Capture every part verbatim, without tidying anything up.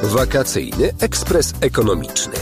Wakacyjny ekspres ekonomiczny.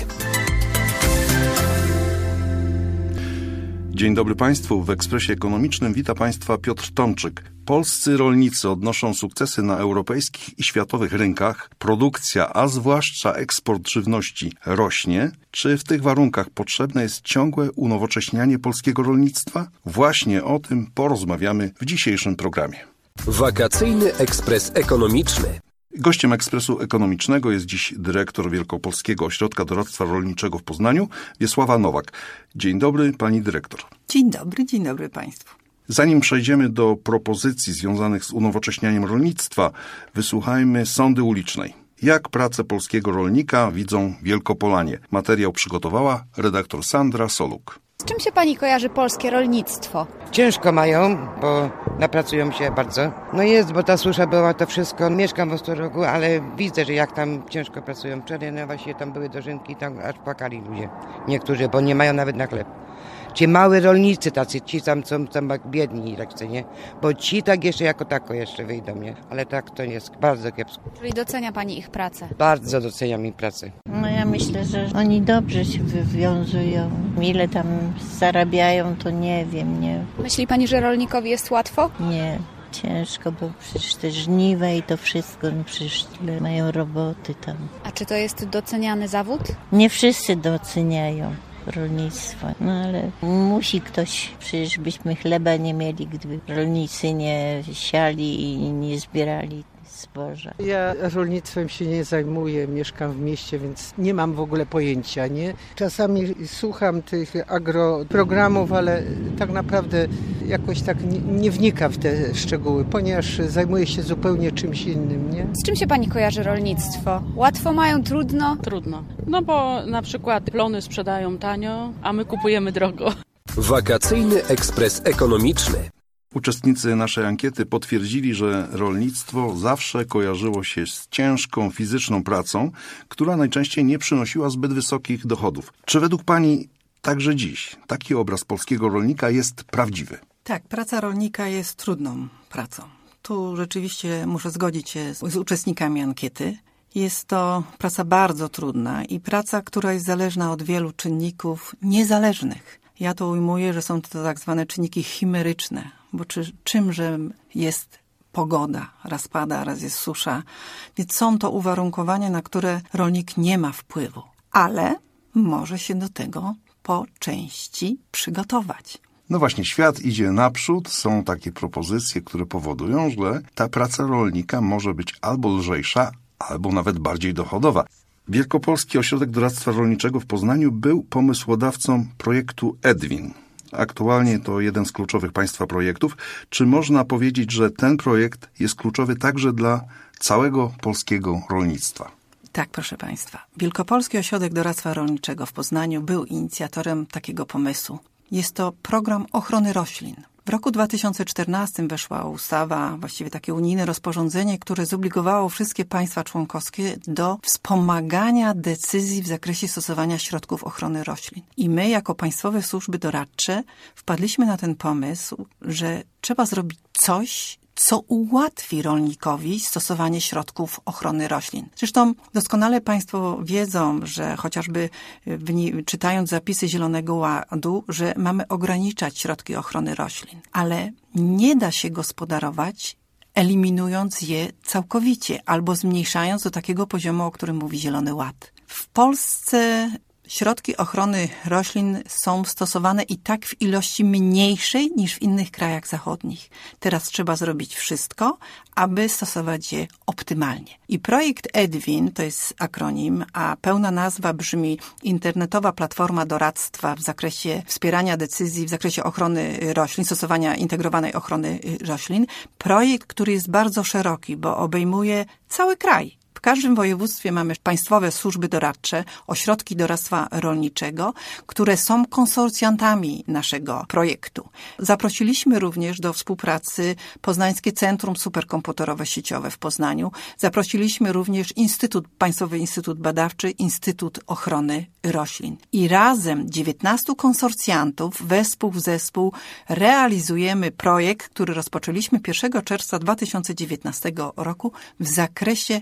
Dzień dobry Państwu. W Ekspresie Ekonomicznym wita Państwa Piotr Tomczyk. Polscy rolnicy odnoszą sukcesy na europejskich i światowych rynkach. Produkcja, a zwłaszcza eksport żywności rośnie. Czy w tych warunkach potrzebne jest ciągłe unowocześnianie polskiego rolnictwa? Właśnie o tym porozmawiamy w dzisiejszym programie. Wakacyjny ekspres ekonomiczny. Gościem Ekspresu Ekonomicznego jest dziś dyrektor Wielkopolskiego Ośrodka Doradztwa Rolniczego w Poznaniu, Wiesława Nowak. Dzień dobry, pani dyrektor. Dzień dobry, dzień dobry państwu. Zanim przejdziemy do propozycji związanych z unowocześnianiem rolnictwa, wysłuchajmy sondy ulicznej. Jak pracę polskiego rolnika widzą Wielkopolanie? Materiał przygotowała redaktor Sandra Soluk. Z czym się pani kojarzy polskie rolnictwo? Ciężko mają, bo napracują się bardzo. No jest, bo ta susza była, to wszystko. Mieszkam w Ostrożogu, ale widzę, że jak tam ciężko pracują. Wczoraj no właśnie tam były dożynki, tam aż płakali ludzie. Niektórzy, bo nie mają nawet na chleb. Ci mały rolnicy tacy, ci tam są tam biedni, tak co nie? Bo ci tak jeszcze jako tako jeszcze wyjdą, nie? Ale tak to jest bardzo kiepsko. Czyli docenia pani ich pracę? Bardzo doceniam ich pracę. No ja myślę, że oni dobrze się wywiązują. Ile tam zarabiają, to nie wiem, nie. Myśli pani, że rolnikowi jest łatwo? Nie. Ciężko, bo przecież te żniwa i to wszystko, no przecież tyle mają roboty tam. A czy to jest doceniany zawód? Nie wszyscy doceniają rolnictwo, no ale musi ktoś, przecież byśmy chleba nie mieli, gdyby rolnicy nie siali i nie zbierali zboża. Ja rolnictwem się nie zajmuję, mieszkam w mieście, więc nie mam w ogóle pojęcia, nie? Czasami słucham tych agroprogramów, ale tak naprawdę jakoś tak nie, nie wnikam w te szczegóły, ponieważ zajmuję się zupełnie czymś innym, nie? Z czym się pani kojarzy rolnictwo? Łatwo mają, trudno? Trudno. No bo na przykład plony sprzedają tanio, a my kupujemy drogo. Wakacyjny ekspres ekonomiczny. Uczestnicy naszej ankiety potwierdzili, że rolnictwo zawsze kojarzyło się z ciężką fizyczną pracą, która najczęściej nie przynosiła zbyt wysokich dochodów. Czy według pani także dziś taki obraz polskiego rolnika jest prawdziwy? Tak, praca rolnika jest trudną pracą. Tu rzeczywiście muszę zgodzić się z, z uczestnikami ankiety. Jest to praca bardzo trudna i praca, która jest zależna od wielu czynników niezależnych. Ja to ujmuję, że są to tak zwane czynniki chimeryczne, bo czy, czymże jest pogoda, raz pada, raz jest susza, więc są to uwarunkowania, na które rolnik nie ma wpływu, ale może się do tego po części przygotować. No właśnie, świat idzie naprzód, są takie propozycje, które powodują, że ta praca rolnika może być albo lżejsza, albo nawet bardziej dochodowa. Wielkopolski Ośrodek Doradztwa Rolniczego w Poznaniu był pomysłodawcą projektu Edwin. Aktualnie to jeden z kluczowych państwa projektów. Czy można powiedzieć, że ten projekt jest kluczowy także dla całego polskiego rolnictwa? Tak, proszę państwa. Wielkopolski Ośrodek Doradztwa Rolniczego w Poznaniu był inicjatorem takiego pomysłu. Jest to program ochrony roślin. W roku dwa tysiące czternastym weszła ustawa, właściwie takie unijne rozporządzenie, które zobligowało wszystkie państwa członkowskie do wspomagania decyzji w zakresie stosowania środków ochrony roślin. I my, jako państwowe służby doradcze, wpadliśmy na ten pomysł, że trzeba zrobić coś, co ułatwi rolnikowi stosowanie środków ochrony roślin. Zresztą doskonale państwo wiedzą, że chociażby czytając zapisy Zielonego Ładu, że mamy ograniczać środki ochrony roślin, ale nie da się gospodarować eliminując je całkowicie albo zmniejszając do takiego poziomu, o którym mówi Zielony Ład. W Polsce środki ochrony roślin są stosowane i tak w ilości mniejszej niż w innych krajach zachodnich. Teraz trzeba zrobić wszystko, aby stosować je optymalnie. I projekt Edwin, to jest akronim, a pełna nazwa brzmi Internetowa Platforma Doradztwa w zakresie wspierania decyzji w zakresie ochrony roślin, stosowania integrowanej ochrony roślin. Projekt, który jest bardzo szeroki, bo obejmuje cały kraj. W każdym województwie mamy państwowe służby doradcze, ośrodki doradztwa rolniczego, które są konsorcjantami naszego projektu. Zaprosiliśmy również do współpracy Poznańskie Centrum Superkomputerowe Sieciowe w Poznaniu. Zaprosiliśmy również Instytut, Państwowy Instytut Badawczy, Instytut Ochrony Roślin. I razem dziewiętnastu konsorcjantów, wespół w zespół, realizujemy projekt, który rozpoczęliśmy pierwszego czerwca dwa tysiące dziewiętnastego roku w zakresie wspomagania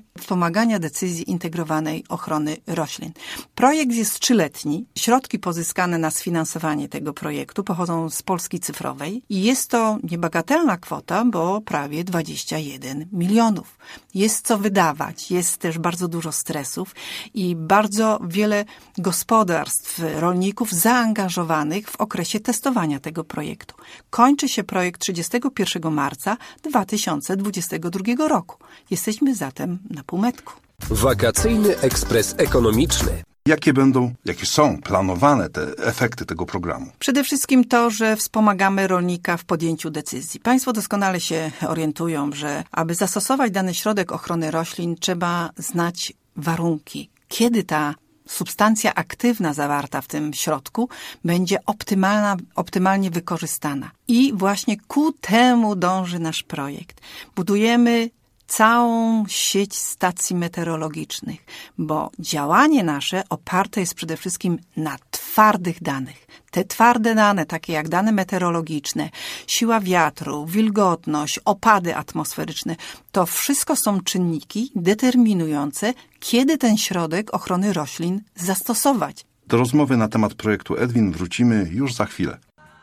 wspomagania decyzji integrowanej ochrony roślin. Projekt jest trzyletni. Środki pozyskane na sfinansowanie tego projektu pochodzą z Polski Cyfrowej i jest to niebagatelna kwota, bo prawie dwadzieścia jeden milionów. Jest co wydawać, jest też bardzo dużo stresów i bardzo wiele gospodarstw, rolników zaangażowanych w okresie testowania tego projektu. Kończy się projekt trzydziestego pierwszego marca dwa tysiące dwudziestego drugiego roku. Jesteśmy zatem na półmetku. Wakacyjny ekspres ekonomiczny. Jakie będą, jakie są planowane te efekty tego programu? Przede wszystkim to, że wspomagamy rolnika w podjęciu decyzji. Państwo doskonale się orientują, że aby zastosować dany środek ochrony roślin, trzeba znać warunki. Kiedy ta substancja aktywna zawarta w tym środku będzie optymalna, optymalnie wykorzystana. I właśnie ku temu dąży nasz projekt. Budujemy całą sieć stacji meteorologicznych, bo działanie nasze oparte jest przede wszystkim na twardych danych. Te twarde dane, takie jak dane meteorologiczne, siła wiatru, wilgotność, opady atmosferyczne, to wszystko są czynniki determinujące, kiedy ten środek ochrony roślin zastosować. Do rozmowy na temat projektu Edwin wrócimy już za chwilę.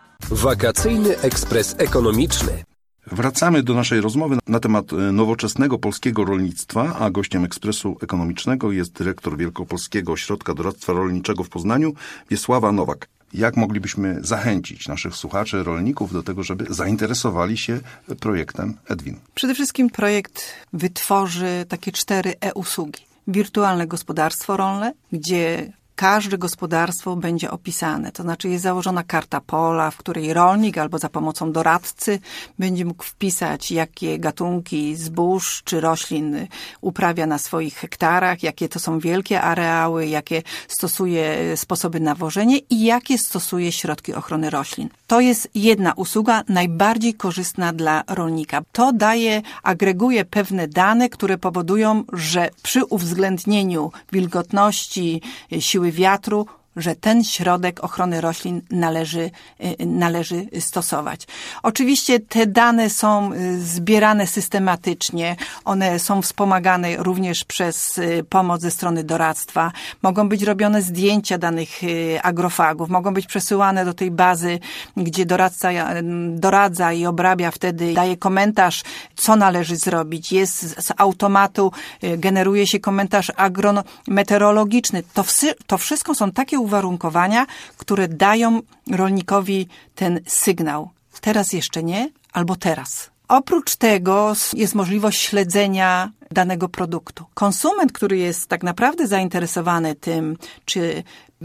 Wakacyjny ekspres ekonomiczny. Wracamy do naszej rozmowy na temat nowoczesnego polskiego rolnictwa, a gościem Ekspresu Ekonomicznego jest dyrektor Wielkopolskiego Ośrodka Doradztwa Rolniczego w Poznaniu, Wiesława Nowak. Jak moglibyśmy zachęcić naszych słuchaczy, rolników do tego, żeby zainteresowali się projektem Edwin? Przede wszystkim projekt wytworzy takie cztery e-usługi. Wirtualne gospodarstwo rolne, gdzie każde gospodarstwo będzie opisane. To znaczy jest założona karta pola, w której rolnik albo za pomocą doradcy będzie mógł wpisać, jakie gatunki zbóż czy roślin uprawia na swoich hektarach, jakie to są wielkie areały, jakie stosuje sposoby nawożenia i jakie stosuje środki ochrony roślin. To jest jedna usługa najbardziej korzystna dla rolnika. To daje, agreguje pewne dane, które powodują, że przy uwzględnieniu wilgotności, siły wiatru, że ten środek ochrony roślin należy, należy stosować. Oczywiście te dane są zbierane systematycznie, one są wspomagane również przez pomoc ze strony doradztwa. Mogą być robione zdjęcia danych agrofagów, mogą być przesyłane do tej bazy, gdzie doradca doradza i obrabia, wtedy daje komentarz, co należy zrobić. Jest z automatu, generuje się komentarz agrometeorologiczny. To, wszy, to wszystko są takie uwarunkowania, które dają rolnikowi ten sygnał. Teraz jeszcze nie, albo teraz. Oprócz tego jest możliwość śledzenia danego produktu. Konsument, który jest tak naprawdę zainteresowany tym, czy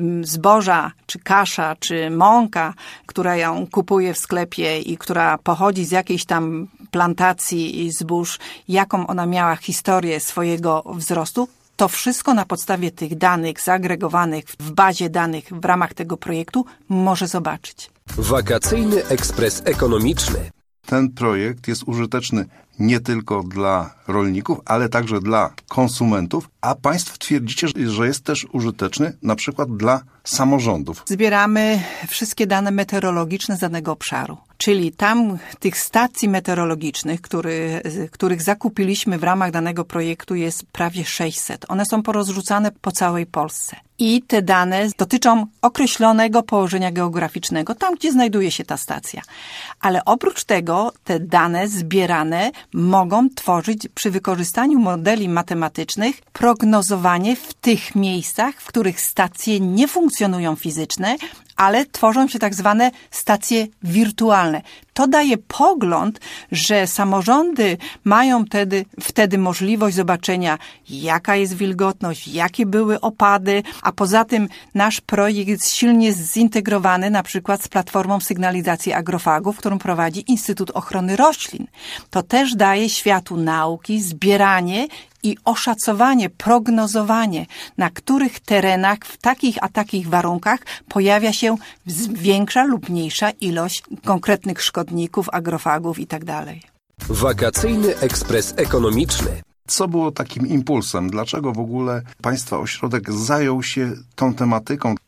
zboża, czy kasza, czy mąka, która ją kupuje w sklepie i która pochodzi z jakiejś tam plantacji zbóż, jaką ona miała historię swojego wzrostu, to wszystko na podstawie tych danych zagregowanych w bazie danych w ramach tego projektu może zobaczyć. Wakacyjny ekspres ekonomiczny. Ten projekt jest użyteczny nie tylko dla rolników, ale także dla konsumentów, a państwo twierdzicie, że jest też użyteczny na przykład dla samorządów. Zbieramy wszystkie dane meteorologiczne z danego obszaru. Czyli tam tych stacji meteorologicznych, który, których zakupiliśmy w ramach danego projektu jest prawie sześćset. One są porozrzucane po całej Polsce. I te dane dotyczą określonego położenia geograficznego, tam gdzie znajduje się ta stacja. Ale oprócz tego te dane zbierane mogą tworzyć przy wykorzystaniu modeli matematycznych prognozowanie w tych miejscach, w których stacje nie funkcjonują fizyczne, ale tworzą się tak zwane stacje wirtualne. To daje pogląd, że samorządy mają wtedy, wtedy możliwość zobaczenia, jaka jest wilgotność, jakie były opady, a poza tym nasz projekt jest silnie zintegrowany na przykład z platformą sygnalizacji agrofagów, którą prowadzi Instytut Ochrony Roślin. To też daje światu nauki zbieranie i oszacowanie, prognozowanie, na których terenach w takich a takich warunkach pojawia się większa lub mniejsza ilość konkretnych szkodników, agrofagów itd. Wakacyjny ekspres ekonomiczny. Co było takim impulsem? Dlaczego w ogóle Państwa ośrodek zajął się tą tematyką?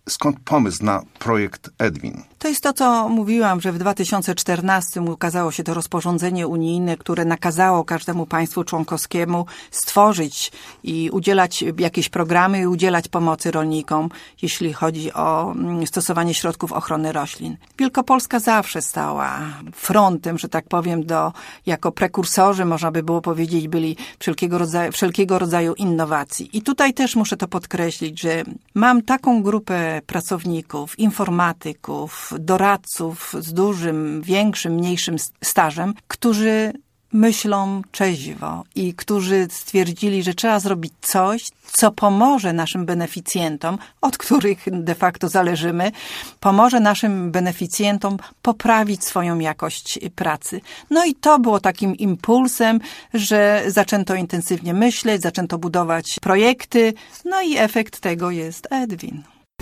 Skąd pomysł na projekt Edwin? To jest to, co mówiłam, że w dwa tysiące czternastym ukazało się to rozporządzenie unijne, które nakazało każdemu państwu członkowskiemu stworzyć i udzielać jakieś programy i udzielać pomocy rolnikom, jeśli chodzi o stosowanie środków ochrony roślin. Wielkopolska zawsze stała frontem, że tak powiem, do, jako prekursorzy, można by było powiedzieć, byli wszelkiego rodzaju, wszelkiego rodzaju innowacji. I tutaj też muszę to podkreślić, że mam taką grupę pracowników, informatyków, doradców z dużym, większym, mniejszym stażem, którzy myślą trzeźwo i którzy stwierdzili, że trzeba zrobić coś, co pomoże naszym beneficjentom, od których de facto zależymy, pomoże naszym beneficjentom poprawić swoją jakość pracy. No i to było takim impulsem, że zaczęto intensywnie myśleć, zaczęto budować projekty, no i efekt tego jest Edwin.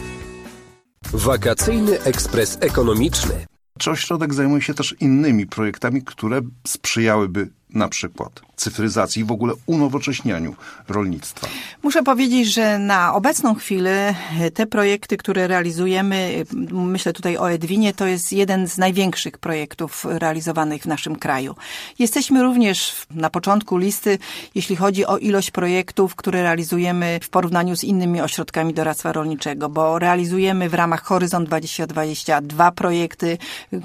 Wakacyjny ekspres ekonomiczny. Czy ośrodek zajmuje się też innymi projektami, które sprzyjałyby na przykład cyfryzacji i w ogóle unowocześnianiu rolnictwa? Muszę powiedzieć, że na obecną chwilę te projekty, które realizujemy, myślę tutaj o Edwinie, to jest jeden z największych projektów realizowanych w naszym kraju. Jesteśmy również na początku listy, jeśli chodzi o ilość projektów, które realizujemy w porównaniu z innymi ośrodkami doradztwa rolniczego, bo realizujemy w ramach Horyzont dwadzieścia dwadzieścia dwa projekty,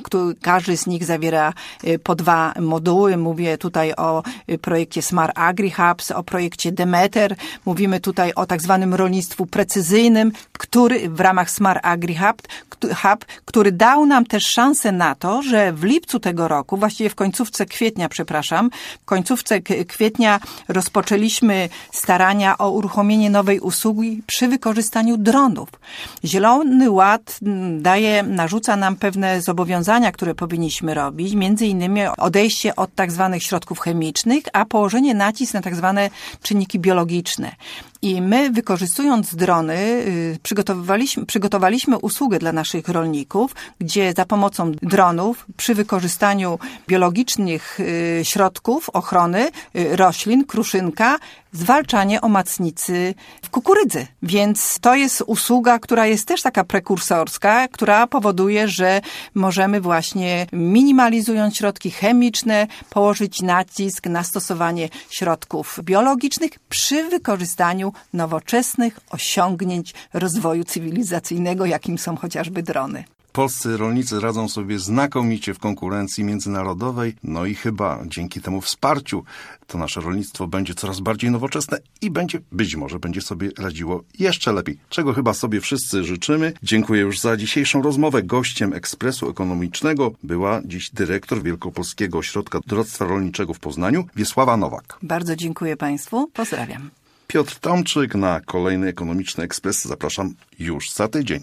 każdy z nich zawiera po dwa moduły. Mówię tutaj o projekcie Smart Agri Hubs, o projekcie Demeter. Mówimy tutaj o tak zwanym rolnictwu precyzyjnym, który w ramach Smart Agri Hub, Hub, który dał nam też szansę na to, że w lipcu tego roku, właściwie w końcówce kwietnia, przepraszam, w końcówce kwietnia rozpoczęliśmy starania o uruchomienie nowej usługi przy wykorzystaniu dronów. Zielony Ład daje, narzuca nam pewne zobowiązania, które powinniśmy robić, między innymi odejście od tak zwanych środków chemicznych, a położenie nacisku na tak zwane czynniki biologiczne. I my, wykorzystując drony, przygotowaliśmy, przygotowaliśmy usługę dla naszych rolników, gdzie za pomocą dronów, przy wykorzystaniu biologicznych środków ochrony roślin, kruszynka, zwalczanie omacnicy w kukurydzy. Więc to jest usługa, która jest też taka prekursorska, która powoduje, że możemy właśnie, minimalizując środki chemiczne, położyć nacisk na stosowanie środków biologicznych przy wykorzystaniu nowoczesnych osiągnięć rozwoju cywilizacyjnego, jakim są chociażby drony. Polscy rolnicy radzą sobie znakomicie w konkurencji międzynarodowej, no i chyba dzięki temu wsparciu to nasze rolnictwo będzie coraz bardziej nowoczesne i będzie, być może, będzie sobie radziło jeszcze lepiej, czego chyba sobie wszyscy życzymy. Dziękuję już za dzisiejszą rozmowę. Gościem Ekspresu Ekonomicznego była dziś dyrektor Wielkopolskiego Ośrodka Doradztwa Rolniczego w Poznaniu, Wiesława Nowak. Bardzo dziękuję Państwu. Pozdrawiam. Piotr Tomczyk. Na kolejny Ekonomiczny Ekspres zapraszam już za tydzień.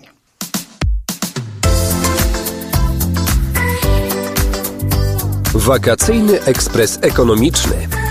Wakacyjny ekspres ekonomiczny.